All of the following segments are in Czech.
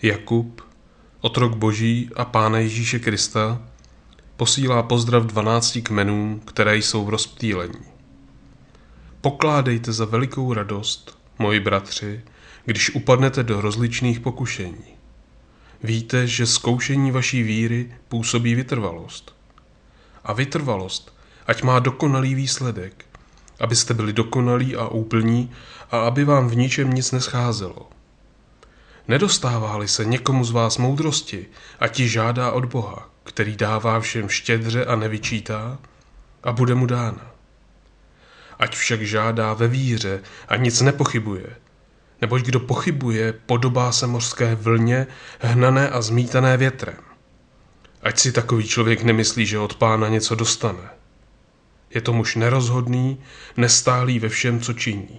Jakub, otrok Boží a Pána Ježíše Krista, posílá pozdrav 12 kmenům, které jsou v rozptýlení. Pokládejte za velikou radost, moji bratři, když upadnete do rozličných pokušení. Víte, že zkoušení vaší víry působí vytrvalost. A vytrvalost, ať má dokonalý výsledek, abyste byli dokonalí a úplní a aby vám v ničem nic nescházelo. Nedostává-li se někomu z vás moudrosti, ať ji žádá od Boha, který dává všem štědře a nevyčítá, a bude mu dána. Ať však žádá ve víře a nic nepochybuje, neboť kdo pochybuje, podobá se mořské vlně, hnané a zmítané větrem. Ať si takový člověk nemyslí, že od Pána něco dostane. Je to muž nerozhodný, nestálý ve všem, co činí.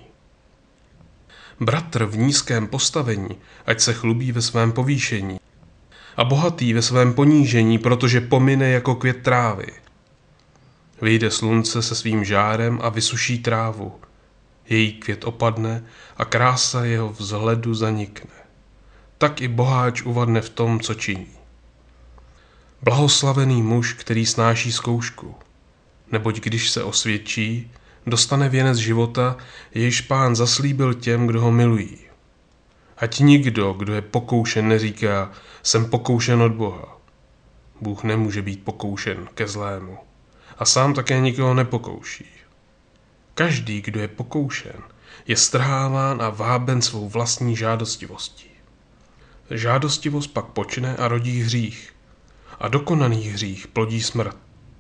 Bratr v nízkém postavení, ať se chlubí ve svém povýšení, a bohatý ve svém ponížení, protože pomine jako květ trávy. Vyjde slunce se svým žárem a vysuší trávu. Její květ opadne a krása jeho vzhledu zanikne. Tak i boháč uvadne v tom, co činí. Blahoslavený muž, který snáší zkoušku, neboť když se osvědčí, dostane věnec života, jejíž Pán zaslíbil těm, kdo ho milují. Ať nikdo, kdo je pokoušen, neříká, jsem pokoušen od Boha. Bůh nemůže být pokoušen ke zlému a sám také nikoho nepokouší. Každý, kdo je pokoušen, je strháván a váben svou vlastní žádostivostí. Žádostivost pak počne a rodí hřích, a dokonaný hřích plodí smrt.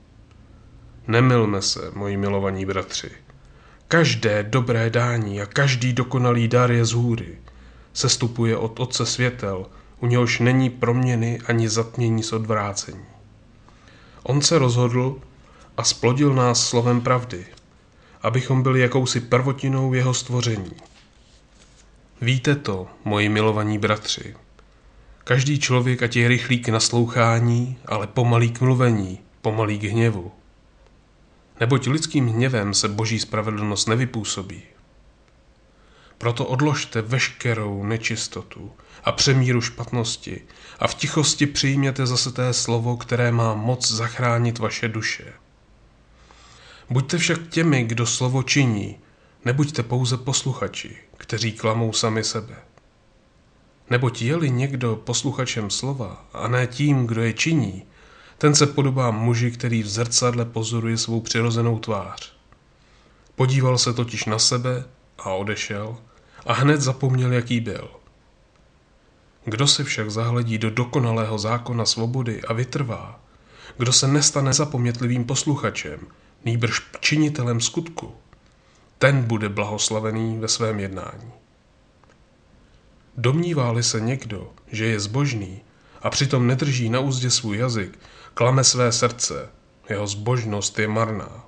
Nemylme se, moji milovaní bratři. Každé dobré dání a každý dokonalý dar je z hůry. Sestupuje od Otce světel, u něhož není proměny ani zatmění s odvrácení. On se rozhodl a splodil nás slovem pravdy, abychom byli jakousi prvotinou jeho stvoření. Víte to, moji milovaní bratři. Každý člověk ať je rychlý k naslouchání, ale pomalý k mluvení, pomalý k hněvu. Neboť lidským hněvem se Boží spravedlnost nevypůsobí. Proto odložte veškerou nečistotu a přemíru špatnosti a v tichosti přijměte zase té slovo, které má moc zachránit vaše duše. Buďte však těmi, kdo slovo činí, nebuďte pouze posluchači, kteří klamou sami sebe. Neboť je-li někdo posluchačem slova a ne tím, kdo je činí, ten se podobá muži, který v zrcadle pozoruje svou přirozenou tvář. Podíval se totiž na sebe a odešel a hned zapomněl, jaký byl. Kdo se však zahledí do dokonalého zákona svobody a vytrvá, kdo se nestane zapomnětlivým posluchačem, nýbrž činitelem skutku, ten bude blahoslavený ve svém jednání. Domnívá-li se někdo, že je zbožný a přitom nedrží na úzdě svůj jazyk, klame své srdce, jeho zbožnost je marná.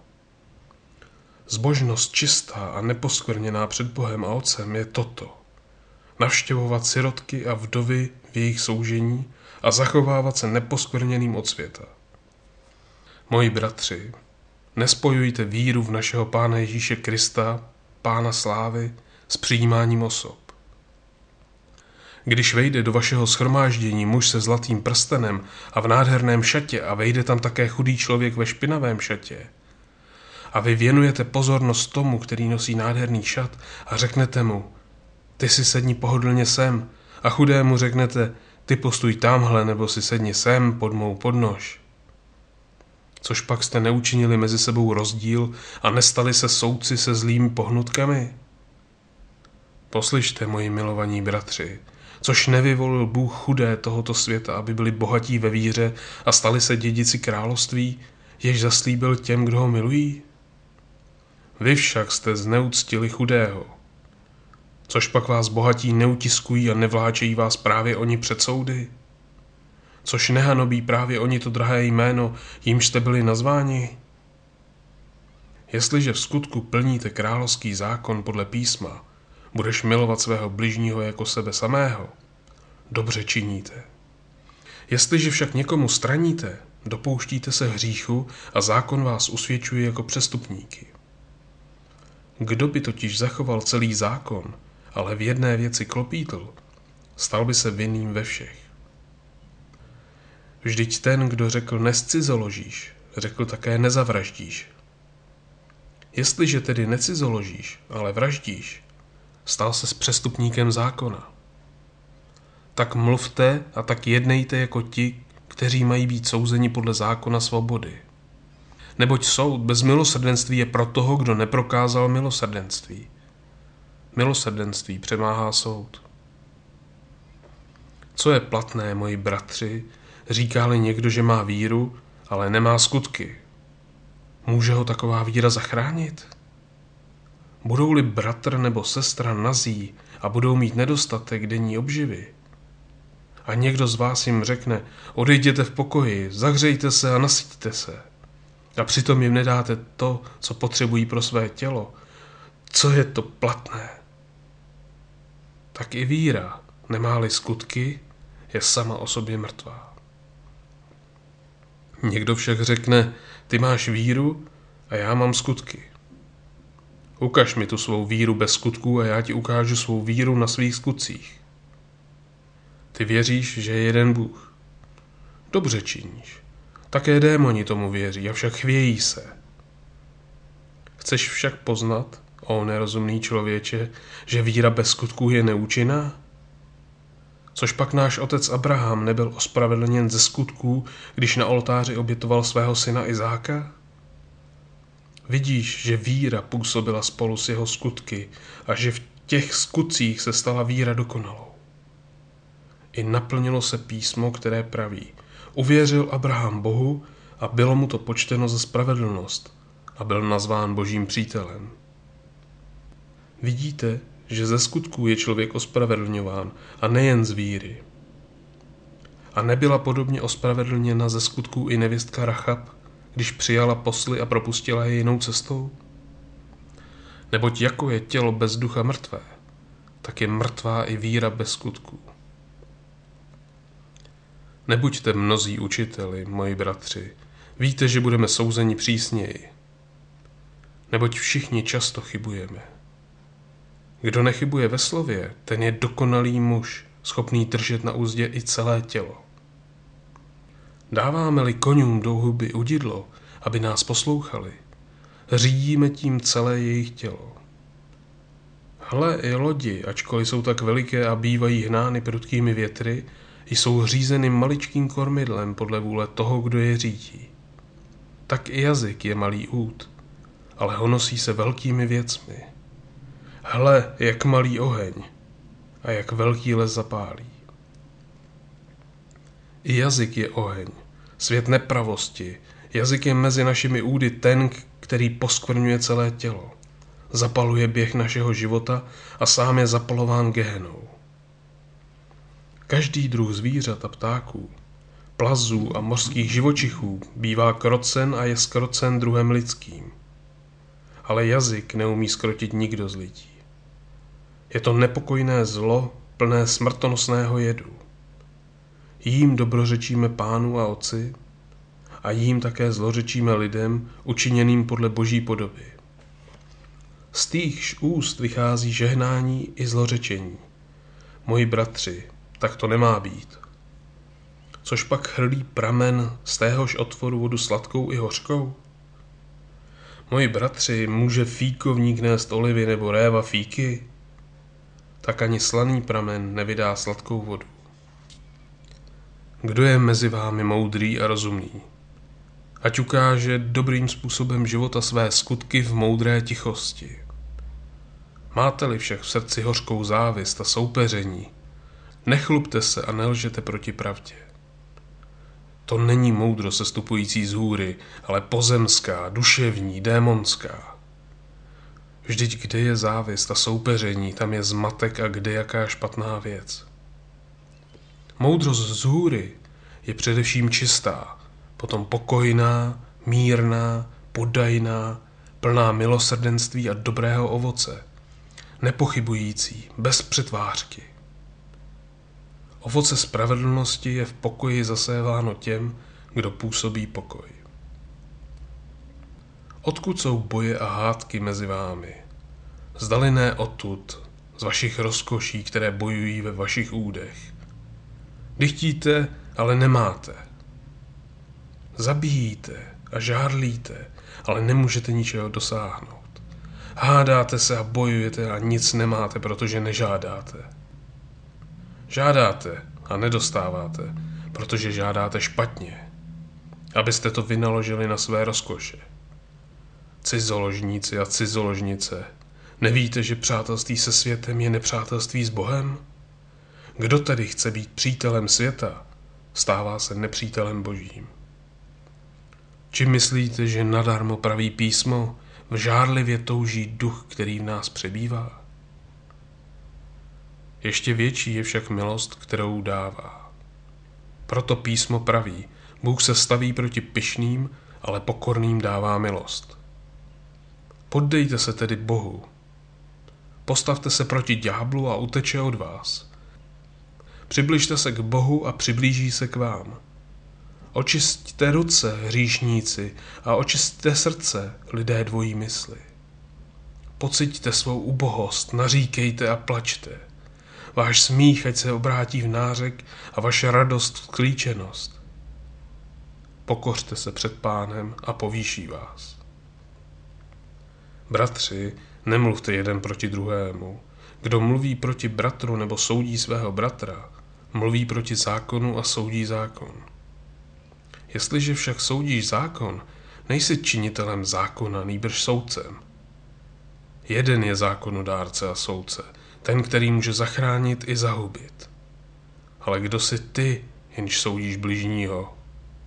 Zbožnost čistá a neposkvrněná před Bohem a Otcem je toto: navštěvovat sirotky a vdovy v jejich soužení a zachovávat se neposkvrněným od světa. Moji bratři, nespojujte víru v našeho Pána Ježíše Krista, Pána slávy, s přijímáním osob. Když vejde do vašeho shromáždění muž se zlatým prstenem a v nádherném šatě a vejde tam také chudý člověk ve špinavém šatě, a vy věnujete pozornost tomu, který nosí nádherný šat, a řeknete mu, ty si sedni pohodlně sem, a chudému řeknete, ty postuj tamhle nebo si sedni sem pod mou podnož. Což pak jste neučinili mezi sebou rozdíl a nestali se soudci se zlými pohnutkami? Poslyšte, moji milovaní bratři, což nevyvolil Bůh chudé tohoto světa, aby byli bohatí ve víře a stali se dědici království, jež zaslíbil těm, kdo ho milují? Vy však jste zneuctili chudého. Což pak vás bohatí neutiskují a nevláčejí vás právě oni před soudy? Což nehanobí právě oni to drahé jméno, jímž jste byli nazváni? Jestliže v skutku plníte královský zákon podle písma, budeš milovat svého bližního jako sebe samého, dobře činíte. Jestliže však někomu straníte, dopouštíte se hříchu a zákon vás usvědčuje jako přestupníky. Kdo by totiž zachoval celý zákon, ale v jedné věci klopítl, Stal by se vinným ve všech. Vždyť ten, kdo řekl nescizoložíš, řekl také nezavraždíš. Jestliže tedy necizoložíš, ale vraždíš, stal se s přestupníkem zákona. Tak mluvte a tak jednejte jako ti, kteří mají být souzeni podle zákona svobody. Neboť soud bez milosrdenství je pro toho, kdo neprokázal milosrdenství. Milosrdenství přemáhá soud. Co je platné, moji bratři, říká-li někdo, že má víru, ale nemá skutky? Může ho taková víra zachránit? Budou-li bratr nebo sestra nazí a budou mít nedostatek denní obživy, a někdo z vás jim řekne, odejděte v pokoji, zahřejte se a nasyťte se, a přitom jim nedáte to, co potřebují pro své tělo, co je to platné? Tak i víra, nemá-li skutky, je sama o sobě mrtvá. Někdo však řekne, ty máš víru a já mám skutky. Ukaž mi tu svou víru bez skutků a já ti ukážu svou víru na svých skutcích. Ty věříš, že je jeden Bůh. Dobře činíš. Také démoni tomu věří, avšak chvějí se. Chceš však poznat, ó nerozumný člověče, že víra bez skutků je neúčinná? Což pak náš otec Abraham nebyl ospravedlněn ze skutků, když na oltáři obětoval svého syna Izáka? Vidíš, že víra působila spolu s jeho skutky a že v těch skutcích se stala víra dokonalou. I naplnilo se písmo, které praví: uvěřil Abraham Bohu a bylo mu to počteno za spravedlnost a byl nazván Božím přítelem. Vidíte, že ze skutků je člověk ospravedlňován a nejen z víry. A nebyla podobně ospravedlněna ze skutků i nevěstka Rachab, když přijala posly a propustila je jinou cestou? Neboť jako je tělo bez ducha mrtvé, tak je mrtvá i víra bez skutků. Nebuďte mnozí učiteli, moji bratři, víte, že budeme souzeni přísněji. Neboť všichni často chybujeme. Kdo nechybuje ve slově, ten je dokonalý muž, schopný držet na úzdě i celé tělo. Dáváme-li koňům do huby udidlo, aby nás poslouchali, řídíme tím celé jejich tělo. Hle, i lodi, ačkoliv jsou tak veliké a bývají hnány prudkými větry, jsou řízeny maličkým kormidlem podle vůle toho, kdo je řídí. Tak i jazyk je malý út, ale honosí se velkými věcmi. Hle, jak malý oheň a jak velký les zapálí. I jazyk je oheň, svět nepravosti. Jazyk je mezi našimi údy ten, který poskvrňuje celé tělo. Zapaluje běh našeho života a sám je zapalován gehenou. Každý druh zvířat a ptáků, plazů a mořských živočichů bývá krocen a je zkrocen druhem lidským. Ale jazyk neumí zkrotit nikdo z lidí. Je to nepokojné zlo, plné smrtonosného jedu. Jím dobrořečíme Pánu a Otci a jím také zlořečíme lidem, učiněným podle Boží podoby. Z týchž úst vychází žehnání i zlořečení. Moji bratři, tak to nemá být. Což pak chrlí pramen z téhož otvoru vodu sladkou i hořkou? Moji bratři, může fíkovník nést olivy nebo réva fíky? Tak ani slaný pramen nevydá sladkou vodu. Kdo je mezi vámi moudrý a rozumný? Ať ukáže dobrým způsobem života své skutky v moudré tichosti. Máte-li však v srdci hořkou závist a soupeření, nechlubte se a nelžete proti pravdě. To není moudrost sestupující z hůry, ale pozemská, duševní, démonská. Vždyť kde je závist a soupeření, tam je zmatek a kde jaká špatná věc. Moudrost z hůry je především čistá, potom pokojná, mírná, podajná, plná milosrdenství a dobrého ovoce, nepochybující, bez přetvářky. Ovoce spravedlnosti je v pokoji zaséváno těm, kdo působí pokoj. Odkud jsou boje a hádky mezi vámi? Zdali ne odtud, z vašich rozkoší, které bojují ve vašich údech. Dychtíte, ale nemáte. Zabíjíte a žárlíte, ale nemůžete ničeho dosáhnout. Hádáte se a bojujete a nic nemáte, protože nežádáte. Žádáte a nedostáváte, protože žádáte špatně, abyste to vynaložili na své rozkoše. Cizoložníci a cizoložnice, nevíte, že přátelství se světem je nepřátelství s Bohem? Kdo tedy chce být přítelem světa, stává se nepřítelem Božím. Či myslíte, že nadarmo praví písmo, v žárlivě touží duch, který v nás přebývá? Ještě větší je však milost, kterou dává. Proto písmo praví, Bůh se staví proti pyšným, ale pokorným dává milost. Poddejte se tedy Bohu. Postavte se proti ďáblu a uteče od vás. Přibližte se k Bohu a přiblíží se k vám. Očisťte ruce, hříšníci, a očisťte srdce, lidé dvojí mysli. Pociťte svou ubohost, naříkejte a plačte. Váš smích ať se obrátí v nářek a vaše radost v klíčenost. Pokořte se před Pánem a povýší vás. Bratři, nemluvte jeden proti druhému. Kdo mluví proti bratru nebo soudí svého bratra, mluví proti zákonu a soudí zákon. Jestliže však soudíš zákon, nejsi činitelem zákona, nýbrž soudcem. Jeden je zákonodárce a soudce, ten, který může zachránit i zahubit. Ale kdo jsi ty, jenž soudíš bližního?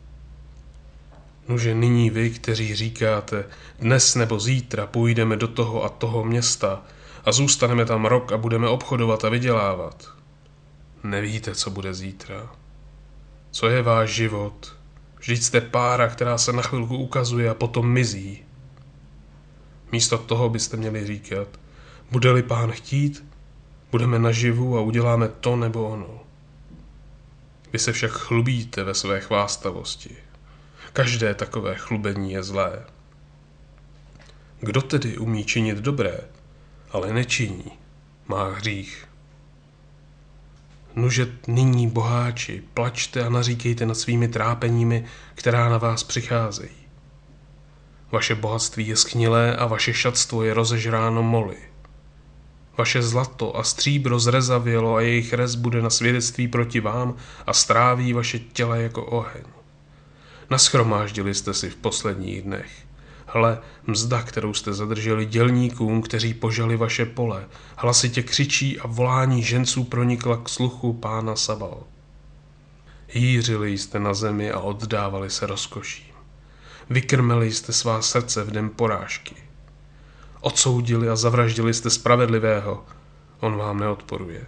Nuže nyní vy, kteří říkáte, dnes nebo zítra půjdeme do toho a toho města a zůstaneme tam rok a budeme obchodovat a vydělávat. Nevíte, co bude zítra. Co je váš život? Vždyť jste pára, která se na chvilku ukazuje a potom mizí. Místo toho byste měli říkat, bude-li Pán chtít, budeme naživu a uděláme to nebo ono. Vy se však chlubíte ve své chvástavosti. Každé takové chlubení je zlé. Kdo tedy umí činit dobré, ale nečiní, má hřích. Nuže nyní, boháči, plačte a naříkejte nad svými trápeními, která na vás přicházejí. Vaše bohatství je schnilé a vaše šatstvo je rozežráno moly. Vaše zlato a stříbro zrezavělo a jejich rez bude na svědectví proti vám a stráví vaše těla jako oheň. Naschromáždili jste si v posledních dnech. Hle, mzda, kterou jste zadrželi dělníkům, kteří požali vaše pole, hlasitě křičí a volání ženců pronikla k sluchu Pána Sabaot. Jířili jste na zemi a oddávali se rozkoším. Vykrmili jste svá srdce v den porážky. Odsoudili a zavraždili jste spravedlivého, on vám neodporuje.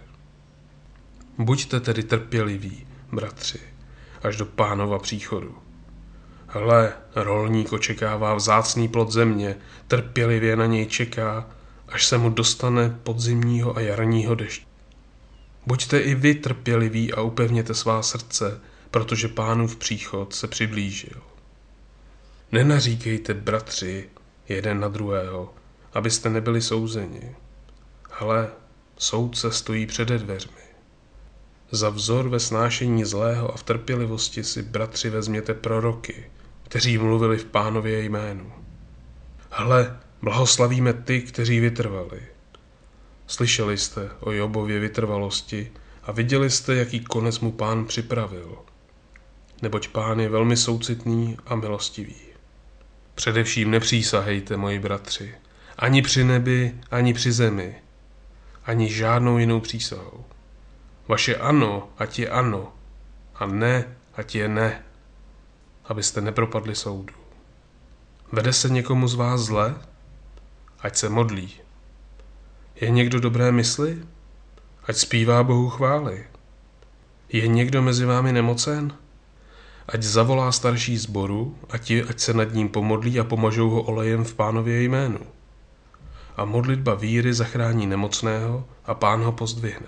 Buďte tedy trpěliví, bratři, až do Pánova příchodu. Hle, rolník očekává vzácný plod země, trpělivě na něj čeká, až se mu dostane podzimního a jarního dešť. Buďte i vy trpěliví a upevněte svá srdce, protože Pánův příchod se přiblížil. Nenaříkejte, bratři, jeden na druhého, abyste nebyli souzeni. Hle, soudce stojí přede dveřmi. Za vzor ve snášení zlého a v trpělivosti si, bratři, vezměte proroky, kteří mluvili v Pánově jménu. Hle, blahoslavíme ty, kteří vytrvali. Slyšeli jste o Jobově vytrvalosti a viděli jste, jaký konec mu Pán připravil. Neboť Pán je velmi soucitný a milostivý. Především nepřísahejte, moji bratři, ani při nebi, ani při zemi, ani žádnou jinou přísahou. Vaše ano, ať je ano, a ne, ať je ne, abyste nepropadli soudu. Vede se někomu z vás zle? Ať se modlí. Je někdo dobré mysli? Ať zpívá Bohu chvály. Je někdo mezi vámi nemocen? Ať zavolá starší sboru, ať se nad ním pomodlí a pomažou ho olejem v Pánově jménu. A modlitba víry zachrání nemocného a Pán ho pozdvihne.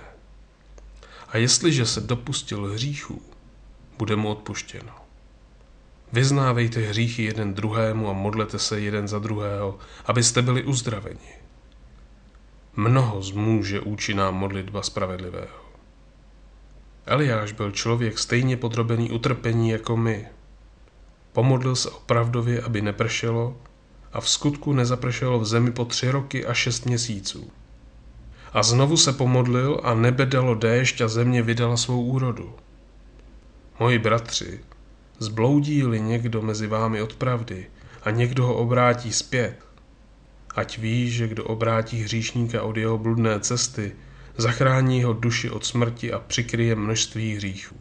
A jestliže se dopustil hříchů, bude mu odpuštěno. Vyznávejte hříchy jeden druhému a modlete se jeden za druhého, abyste byli uzdraveni. Mnoho zmůže účinná modlitba spravedlivého. Eliáš byl člověk stejně podrobený utrpení jako my. Pomodlil se opravdově, aby nepršelo, a v skutku nezapršelo v zemi po 3 roky a 6 měsíců. A znovu se pomodlil a nebe dalo déšť a země vydala svou úrodu. Moji bratři, zbloudí-li někdo mezi vámi od pravdy a někdo ho obrátí zpět, ať ví, že kdo obrátí hříšníka od jeho bludné cesty, zachrání jeho duši od smrti a přikryje množství hříchů.